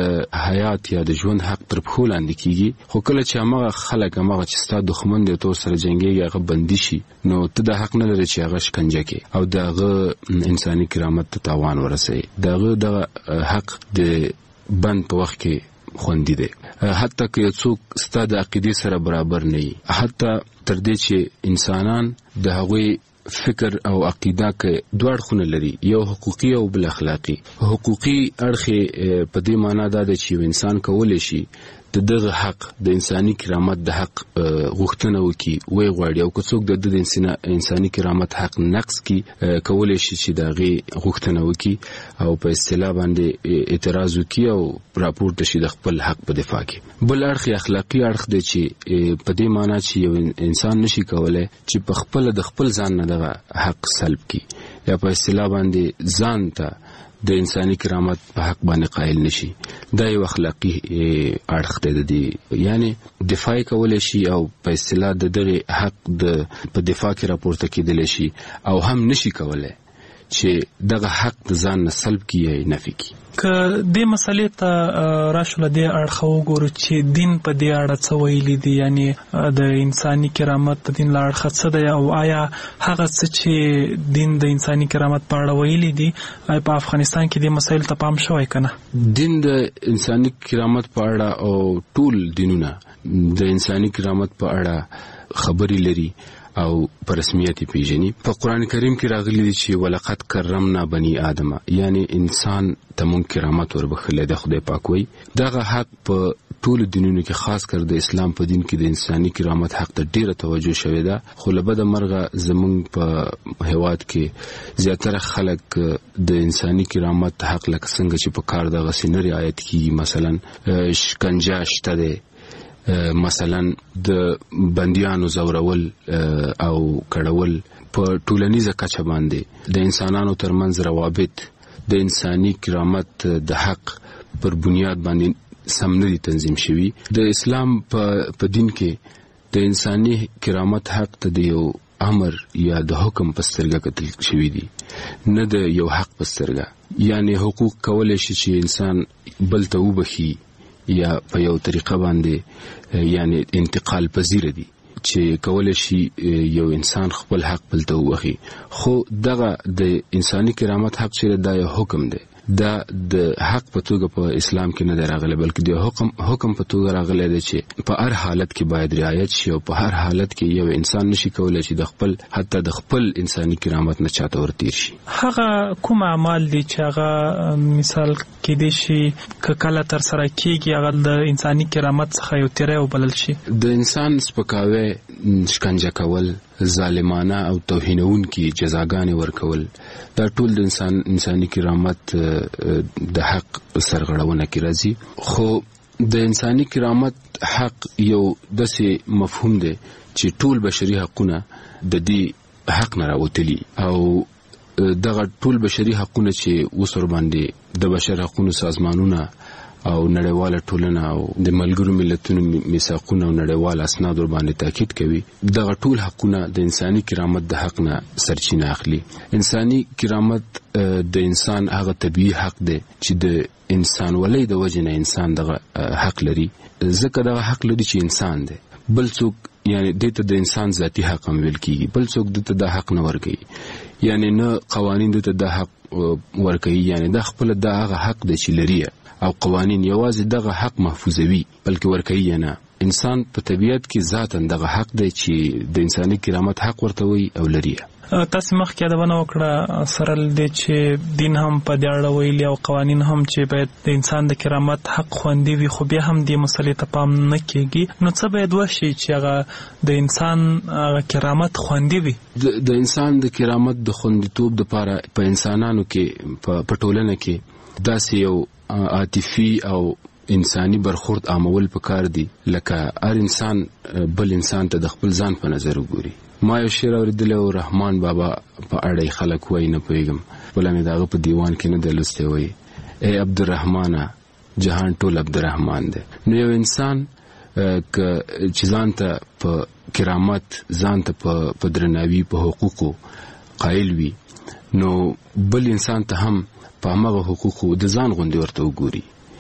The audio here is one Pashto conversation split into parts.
حیات یا د ژوند حق تر پښو لاندې کیږي، خو کله چې هغه خلک هغه چې ستا دښمن دی تو سره جنگيږي هغه بندي شي، نو ته د حق نه لري چې هغه شکنجه کې او دغه انساني کرامت ته تاوان ورسي. دغه حق د بند په وخت کې خوندي دی، حتی که څوک ستا د عقیدې سره برابر نه وي، حتی تر دې چې انسانان د هغوی فکر او عقیده کې دوه اړخونه لري، یو حقوقي او بل اخلاقي. حقوقي اړخ په دې معنی دا دی چې انسان کولی شي د دغه حق د انساني کرامت د حق غوښتنه وکړي وی غواړي، او که څوک د انساني کرامت حق نقص کړي کولی شي چې د هغې غوښتنه وکړي او په اصطلاح باندې اعتراض وکړي او راپورته شي د خپل حق په دفاع کې. بل اړخ اخلاقي اړخ دی چې په دې معنی چې یو انسان نشي کولی چې په خپل د خپل ځان نه دغه حق سلب کړي یا په اصطلاح باندې ځان ته د انساني کرامت په حق باندې قائل نشي. دا یو اخلاقي اړخ دی، یعنی دفاع کولای شي او په اصطلاح د دغه حق په دفاع کې راپورته کېدلی شي، او هم نشي کولای چې دغه حق د ځان نه سلب کړي یا نفي کړي. که دې مسلې ته راشو له دې اړخه وګورو چې دین په دې اړه څه ویلي دي، یعنی د انساني کرامت د دین له اړخه څه دی، او آیا هغه څه چې دین د انساني کرامت په اړه ویلي دي په افغانستان کې دې مسایل ته پام شوی که نه؟ دین د انساني کرامت په اړه او ټول دینونه د انساني کرامت په اړه خبرې لري او په رسمیت پیژني. په قرآن کریم کې راغلي دي چې ولقد کرمنا بني آدم، یعنی انسان ته مونږ کرامت وربخلی دی. خدای پاک وایي دغه حق په ټولو دینونو کې خاص کر د اسلام په دین کې د انساني کرامت حق ته ډیره توجه شوې ده، خو له بده مرغه زمونږ په هیواد کې زیاتره خلک د انساني کرامت حق لکه څنګه چې په کار دغسې نه رعایت کیږي. مثلا شکنجه شته دی، مثلا د بندیانو زورول او کړول په ټولنیزه کچه باندې د انسانانو ترمنځ روابط د انساني کرامت د حق پر بنیاد باندې سم نه دي تنظیم شوي. د اسلام په دین کې د انساني کرامت حق ته د یو امر یا د حکم په سترګه کتل شوي دي، نه د یو حق په سترګه. یعنی حقوق کولی شي چې انسان بل ته وبخي یا په یو طریقه باندې یعنی انتقال پذیر دي چې کولی شي یو انسان خپل حق بل ته وبخي، خو دغه د انساني کرامت حق چې دا یو حکم دی، دا د حق په توګه په اسلام کې نه دی راغلی، بلکې د حکم په توګه راغلی دی چې په هر حالت کې باید رعایت شي، او په هر حالت کې یو انسان نشي کولی چې حتی د خپل انساني کرامت نه چاته ورتیر شي. هغه کوم اعمال دي چې هغه مثال کېدای شي که کله تر سره کېږي هغه د انساني کرامت څخه یو تیری وبلل شي؟ د انسان سپکاوی، شکنجه کول، ظالمانه او توهینونکي جزاګانې ورکول، دا ټول د انساني کرامت د حق سرغړونه کې راځي. خو د انساني کرامت حق یو داسې مفهوم دی چې ټول بشري حقونه د دې حق نه راوتلي، او دغه ټول بشري حقونه چې اوس ورباندې د بشر حقونو سازمانونه او نړیواله ټولنه او د ملګرو ملتونو میثاقونه او نړیوال اسناد ورباندې تاکید کوي، دغه ټول حقونه د انساني کرامت د حق نه سرچینه اخلي. انساني کرامت د انسان هغه طبیعي حق دی چې د انسان ولې د وجه نه انسان دغه حق لري، ځکه دغه حق لري چې انسان دی، بل څوک یعنی دته د انسان ذاتی حق هم ویل کیږي، بل څوک دته د حق نه ورکوي، یعنی نه قوانین دته د حق ورکوي، یعنی د خپل د هغه حق دی چې لري، او قوانین یوازې دغه حق محفوظوي بلکې ورکوي نه. انسان په طبیعت کې ذاتاً دغه حق دی چې د انساني کرامت حق ورته وي او لري. تاسو مخکې یادونه وکړه سره دې چې دین هم په دې اړه ویلي او قوانین هم چې باید د انسان د کرامت حق خوندي وي، خو بیا هم دې مسلې ته پام نه کېږي. نو څه باید وشي چې هغه د انسان کرامت خوندي وي؟ د انسان د کرامت د خوندیتوب دپاره په انسانانو کې په ټولنه کې داسې یو عاطفي او انساني برخورد عامول پکار دي، لکه هر انسان بل انسان ته د خپل ځان په نظر وګوري. ما یو شعر اوریدلی و، رحمان بابا په اړه خلک وایي نه پوهېږم، بله مې د هغه په دیوان کې نه دی لوستی، وایي ای عبدالرحمانه جهان ټول عبدالرحمان دی. نو یو انسان چې ځان ته په کرامت، ځان ته په درناوي، په حقوقو قایل وي، نو بل انسان ته هم په همغه حقوقو د ځان غوندې ورته وګوري.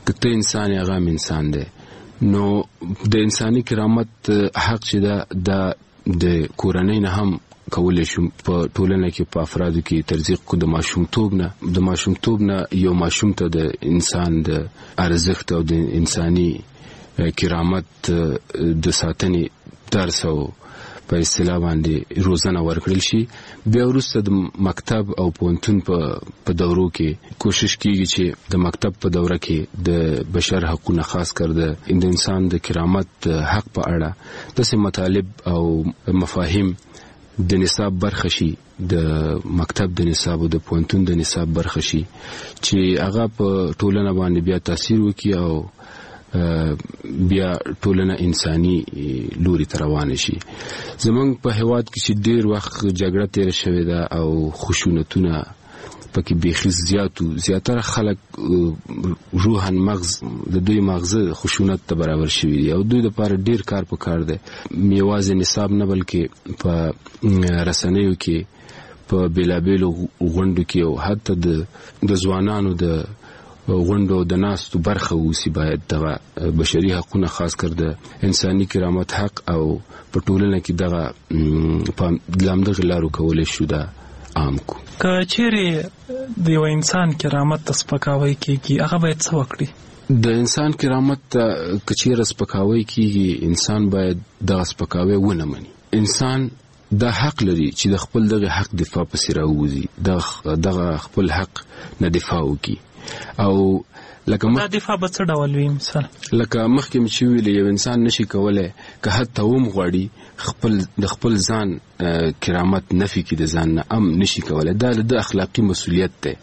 کته انسان هغه انسان دی. نو د انساني کرامت حق چې دا د کورنۍ نه هم کولای شو په ټولنه کې په افرادو کې ترزیق کو د ماشومتوب نه یو ماشوم ته د انسان د ارزښت او د انساني کرامت د ساتنې درس او په اصطلاح باندې روزنه ورکړل شي. بیا وروسته د مکتب او پوهنتون په دورو کې کوشش کیږي چې د مکتب په دوره کې د بشر حقوقو خاص کر د انسان د کرامت حق په اړه داسې مطالب او مفاهیم د نصاب برخه شي، د مکتب د نصاب او د پوهنتون د نصاب برخه شي چې هغه په ټولنه باندې بیا تاثیر وکړي او بیا ټولنه انساني لوري ته روان شي. زمونږ په هیواد کې چې ډیر وخت جګړه تیر شوې ده او خشونتونه پکې بیخي زیاتره خلک روحاً مغز د دوی مغزه خشونت ته برابر شوی دی او دوی لپاره ډیر کار پکار دی. یوازې نصاب نه بلکې په رسنیو کې په بیلابیلو غونډو کې او حتی د ځوانانو د غونډو د ناستو برخه وسی باید دغه بشري حقوقونه خاص کر د انساني کرامت حق او په ټولنه کې دغه په لامدغه لارو کولای شو دا عام کو. که چیرې د یو انسان کرامت ته سپکاوی کیږي هغه باید څه وکړي؟ د انسان کرامت ته که چیرې سپکاوی کیږي انسان باید دغه سپکاوی ونه مني. انسان دا حق لري چې د خپل دغه حق دفاع پسې راووځي، دغه خپل حق نه دفاع وکړي. او لکه دا دفاع به څه ډول وي؟ مثلا لکه مخکې مې چې ویلې یو انسان نشي کولای که حتی هم غواړي د خپل ځان کرامت نفي کړي، د ځان نه نشي کولای. دا د اخلاقي مسؤلیت دی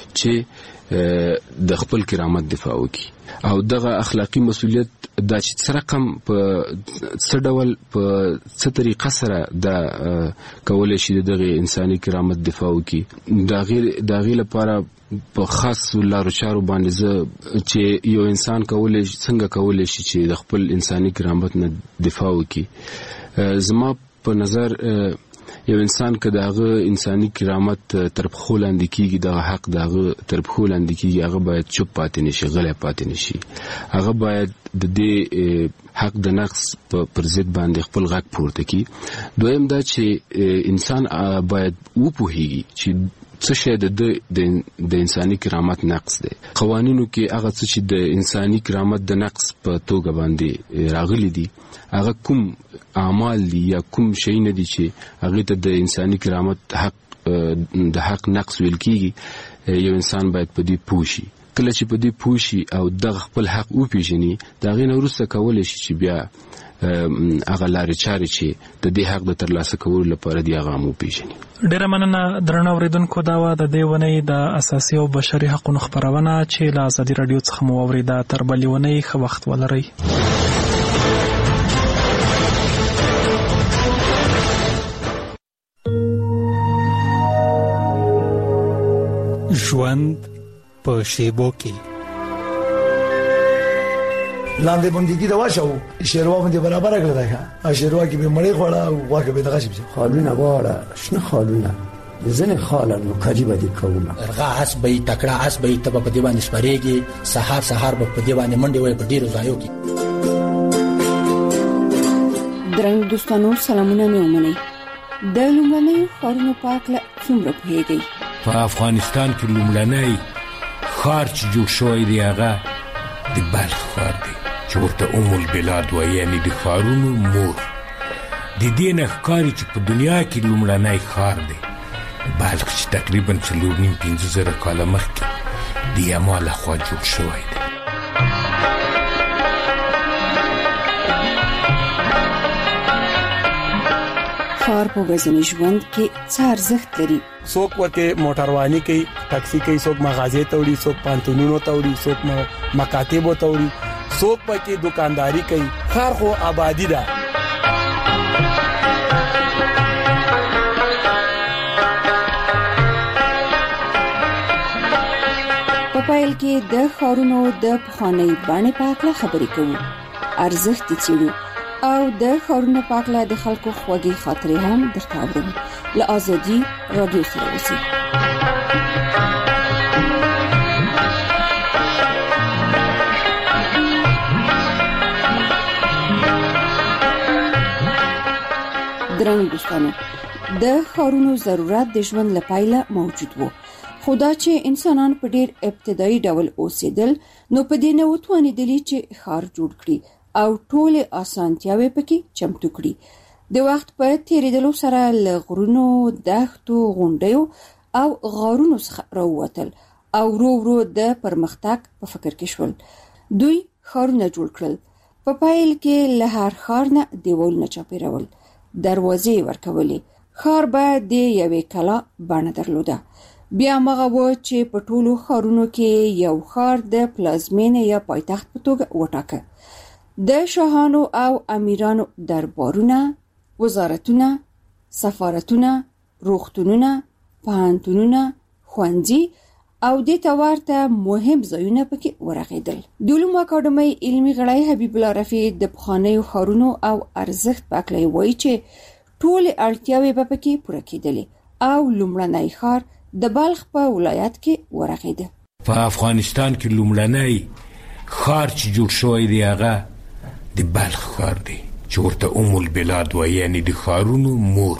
چې د خپل کرامت دفاع وکړي او دغه اخلاقي مسؤلیت دا چې څه رقم په څه ډول په څه طریقه سره دا کولای شي دغه انساني کرامت دفاع وکړي. دا غي لپاره په خاص لارو چارو باندې چې یو انسان څنګه کولای شي چې د خپل انساني کرامت نه دفاع وکړي. زما په نظر یو انسان که دغه انساني کرامت تر پښو لاندې کیږي، دغه حق دغه تر پښو لاندې کیږي، هغه باید چوپ پاتې نشي، غلی پاتې نشي. هغه باید د دې حق د نقص پر ضد باندې خپل غږ پورته کړي. دویم دا چې انسان باید وپوهیږي چې څه شی د انساني کرامت نقص دی. قوانینو کې هغه څه چې د انساني کرامت د نقص په توګه باندې راغلي دي هغه کوم اعمال دي یا کوم شی نه دي چې هغه ته د انساني کرامت د حق نقص ویل کیږي. یو انسان باید په دې پوه شي. کله چې په دې پوه شي او د خپل حق وپیژني د هغې نه وروسته کولی شي چې بیا هغه لارې چارې چې د دې حق د ترلاسه کولو لپاره دی هغه هم وپیژني. ډېره مننه درنو اورېدونکو. دا وه د دې اونۍ د اساسي او بشري حقونو خپرونه چې له ازادي راډیو څخه مو واورېده. تر بلې اونۍ ښه وخت ولرئ. ژوند په شیبو کې لاندې باندې دا واشو شیروا باندې برابر کړل دا شیروا کې به مړې خوړه او واګه به دغه شي خالونه واړه شنه خالونه ځنه خالونه کاجی باندې کومه ارغا اس به تکړه اس به تب په دی باندې سپریږي سحر به په دی باندې منډي وي په ډیرو ځایو کې. درنو دوستانو سلامونه مې ومنئ. د لومړنۍ خارونو پاکله څومره پیږي؟ په افغانستان کې لومړنۍ خار چې جوړ شوی دی هغه د بلخ خار دی چې ورته البلاد وایي، یعنی د خارونو مور. د دې نه ښکاري چې په دنیا کې لومړنی خار دی بلخ چې تقریبا 4,500 کاله مخکې د یما لخوا جوړ شوی دی. خار په ورځني ژوند کې څه ارزښت لري؟ څوک ورته موټرواني کوي، ټاکسي کوي، څوک مغازې ته وړي، څوک پانتونونو ته وړي، څوک مکاتبو ته وړي، څوک پکې دکانداری کوي. خار خو آبادی ده. په پیل کې د خارونو د پخوانۍ بڼې په اړه خبرې کوو، ارزښت یې څېړو او د خارونو په اړه د خلکو خوږې خاطرې هم درته اورو. له ازادي راډیو سره اوسئ. درنو دوستانو د ښارونو ضرورت د ژوند لپاره موجود وو، خو دا چې انسانان په ډیر ابتدایي ډول اوسېدل نو په دې نه وتوانېدلي چې ښار جوړ کړي او ټولې اسانتیاوې پکې چمتو کړي। د وخت په تیریدلو سره له غرونو، دښتو، غونډیو او غارونو څخه راووتل او ورو ورو د پرمختګ په فکر کې شول۔ دوی ښارونه جوړ کړل، په پایل کې له هر ښار نه دیوالونه چاپېرول، دروازې ورکولې، ښار به د یوې کلا بڼه درلوده۔ بیا مغه و چې په ټولو ښارونو کې یو ښار د پلازمینې یا پایتخت په توګه وټاکه۔ د شاهانو او امیرانو دربارونه، وزارتونه، سفارتونه، روغتونونه، پوهنتونونه، ښوونځي او د تورته مهم ځایونه پکې ورغېدل۔ د علومو اکاډمۍ علمي غړی حبیب الله رفیع د پخوانیو ښارونو او ارزښت په اړه وایي چې ټولې اړتیاوې به پکې پوره کېدلې او لومړنی ښار د بلخ په ولایت کې ورغېده۔ په افغانستان کې لومړنی ښار چې جوړ شوی دی هغه د بلخ ښار دی چې ورته ام البلاد وایي، یعنی د ښارونو مور۔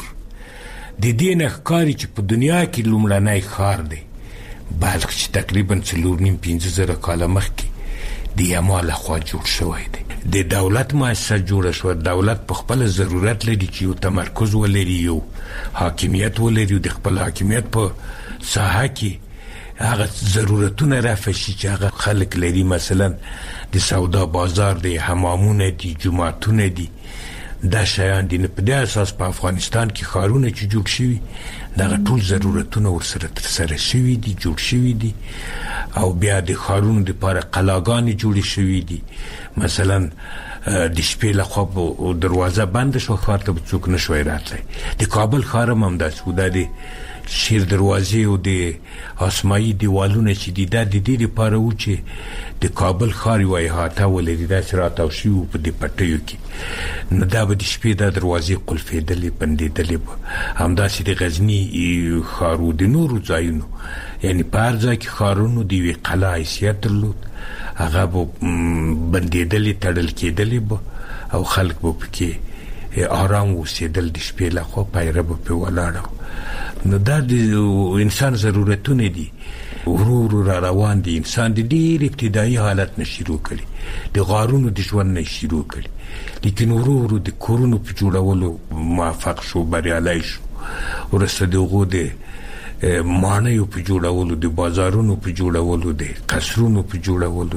د دې نه ښکاري چې په دنیا کې لومړنی ښار دی بلخ چې تقریبا 4.5 کاله مخکې د یما لخوا جوړ شوی دی۔ د دولت مؤسسه جوړه شوه، دولت په خپل ضرورت لري چې یو تمرکز ولري، یو حاکمیت ولري، د خپل حاکمیت په ساحه کې هغه ضرورتونه رفع شي چې هغه خلک لري، مثلا د سودا بازار دی، حمامونه دي، جوماتونه دي، دا شیان دي۔ په دې اساس په افغانستان کې ښارونه چې جوړ شوي دغه ټول ضرورتونه ورسره ترسره شوي دي، جوړ شوي دي، او بیا د ښارونو دپاره قلاګانې جوړې شوي دي۔ مثلا د شپې لخوا دروازه بنده شوه، ښار ته به څوک نه شوی راتلی۔ د کابل ښار هم همداسې و، دا د شیر دروازې او د اسمایي دیوالونه چې دي دا د دې لپاره و چې د کابل ښار یوه احاطه ولري، داسې راتاو شوي وو په دې پټیو کې، نو دا به د شپې دا دروازې قلفېدلې، بندېدلې به۔ همداسې د غزني ښار و، د نورو ځایونو، یعنی په هر ځای کې ښارونو د یوې قلا حیثیت درلود، هغه به بندېدلې، تړل کېدلې به او خلک به پکې آرام اوسېدل، د شپې لخوا پیره به پرې ولاړه. نو دا د انسان ضرورتونه دي، ورو ورو را روان دي. انسان د ډېر ابتدایي حالت نه شروع کړي، د غارونو د ژوند نه شروع کړي، لیکن ورو ورو د کورونو په جوړولو موفق شو، بریالی شو. وروسته د هغو د ماڼیو په جوړولو، د بازارونو په جوړولو، د قصرونو په جوړولو